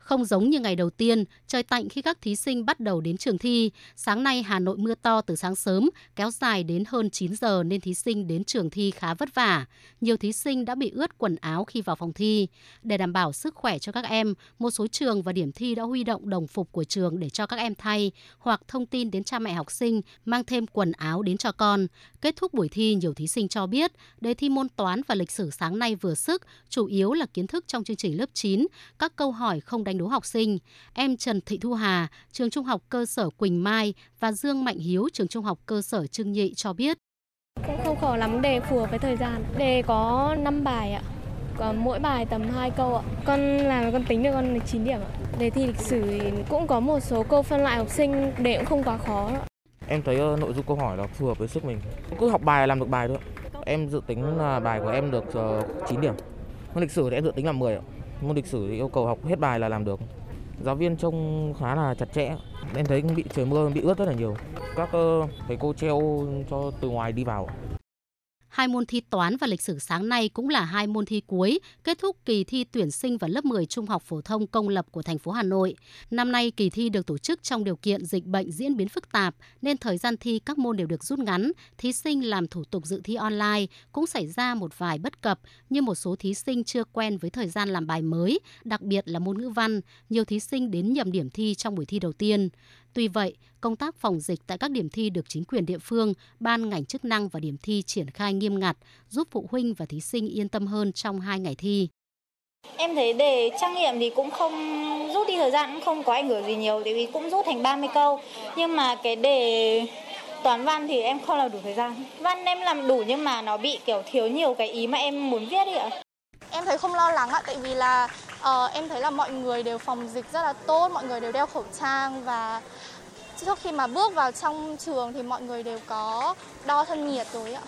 Không giống như ngày đầu tiên, trời tạnh khi các thí sinh bắt đầu đến trường thi. Sáng nay Hà Nội mưa to từ sáng sớm, kéo dài đến hơn 9 giờ nên thí sinh đến trường thi khá vất vả. Nhiều thí sinh đã bị ướt quần áo khi vào phòng thi. Để đảm bảo sức khỏe cho các em, một số trường và điểm thi đã huy động đồng phục của trường để cho các em thay, hoặc thông tin đến cha mẹ học sinh mang thêm quần áo đến cho con. Kết thúc buổi thi, nhiều thí sinh cho biết đề thi môn toán và lịch sử sáng nay vừa sức, chủ yếu là kiến thức trong chương trình lớp 9, các câu hỏi không đánh đố học sinh. Em Trần Thị Thu Hà, trường Trung học cơ sở Quỳnh Mai và Dương Mạnh Hiếu, trường Trung học cơ sở Trưng Nhị cho biết. Cũng không khó lắm, đề phù hợp với thời gian. Đề có 5 bài ạ. Còn mỗi bài tầm 2 câu ạ. Con tính được con được 9 điểm ạ. Đề thi lịch sử thì cũng có một số câu phân loại học sinh, đề cũng không quá khó. Em thấy nội dung câu hỏi là phù hợp với sức mình. Cứ học bài làm được bài thôi. Em dự tính là bài của em được 9 điểm. Môn lịch sử thì em dự tính là 10 ạ. Môn lịch sử thì yêu cầu học hết bài là làm được. Giáo viên trông khá là chặt chẽ. Em thấy bị trời mưa bị ướt rất là nhiều. Các thầy cô treo cho từ ngoài đi vào. Hai môn thi toán và lịch sử sáng nay cũng là hai môn thi cuối, kết thúc kỳ thi tuyển sinh vào lớp 10 trung học phổ thông công lập của thành phố Hà Nội. Năm nay, kỳ thi được tổ chức trong điều kiện dịch bệnh diễn biến phức tạp, nên thời gian thi các môn đều được rút ngắn. Thí sinh làm thủ tục dự thi online cũng xảy ra một vài bất cập, như một số thí sinh chưa quen với thời gian làm bài mới, đặc biệt là môn ngữ văn. Nhiều thí sinh đến nhầm điểm thi trong buổi thi đầu tiên. Tuy vậy, công tác phòng dịch tại các điểm thi được chính quyền địa phương, ban ngành chức năng và điểm thi triển khai nghiêm ngặt, giúp phụ huynh và thí sinh yên tâm hơn trong 2 ngày thi. Em thấy đề trắc nghiệm thì cũng không rút đi thời gian, cũng không có ảnh hưởng gì nhiều, tại vì cũng rút thành 30 câu. Nhưng mà cái đề toán văn thì em không làm đủ thời gian. Văn em làm đủ nhưng mà nó bị kiểu thiếu nhiều cái ý mà em muốn viết đi ạ. Em thấy không lo lắng ạ, tại vì là em thấy là mọi người đều phòng dịch rất là tốt, mọi người đều đeo khẩu trang và trước khi mà bước vào trong trường thì mọi người đều có đo thân nhiệt rồi ạ.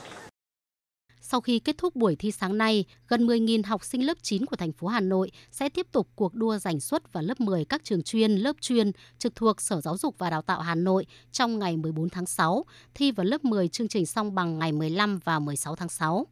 Sau khi kết thúc buổi thi sáng nay, gần 10.000 học sinh lớp 9 của thành phố Hà Nội sẽ tiếp tục cuộc đua giành suất vào lớp 10 các trường chuyên, lớp chuyên trực thuộc Sở Giáo dục và Đào tạo Hà Nội trong ngày 14 tháng 6, thi vào lớp 10 chương trình song bằng ngày 15 và 16 tháng 6.